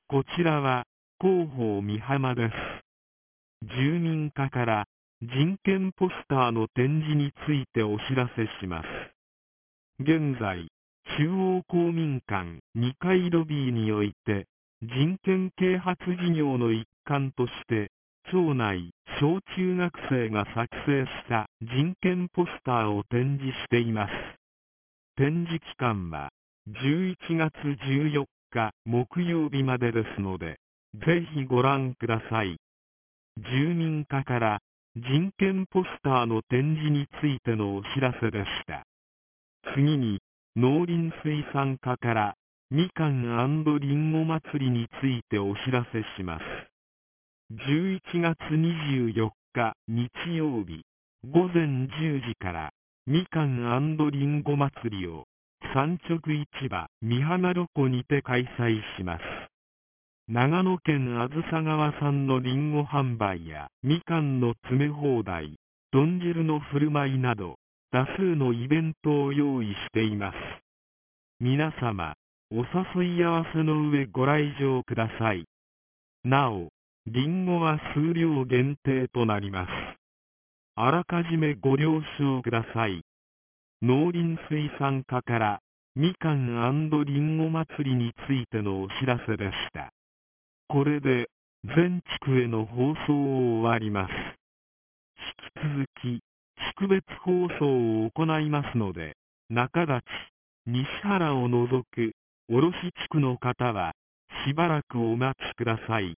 こちらは広報美浜です。住民課から人権ポスターの展示についてお知らせします。現在、中央公民館2階ロビーにおいて、人権啓発事業の一環として、町内小中学生が作成した人権ポスターを展示しています。展示期間は11月14日木曜日までですので、ぜひご覧ください。住民課から人権ポスターの展示についてのお知らせでした。次に、農林水産課からみかんりんご祭りについてお知らせします。11月24日日曜日午前10時からみかんりんご祭りを産直市場美浜ロコにて開催します。長野県あずさ川産のりんご販売やみかんの詰め放題、豚汁の振る舞いなど多数のイベントを用意しています。皆様、お誘い合わせの上ご来場ください。なお、りんごは数量限定となります。あらかじめご了承ください。農林水産課からみかんりんご祭りについてのお知らせでした。これで全地区への放送を終わります。引き続き地区別放送を行いますので、中立、西原を除く卸地区の方はしばらくお待ちください。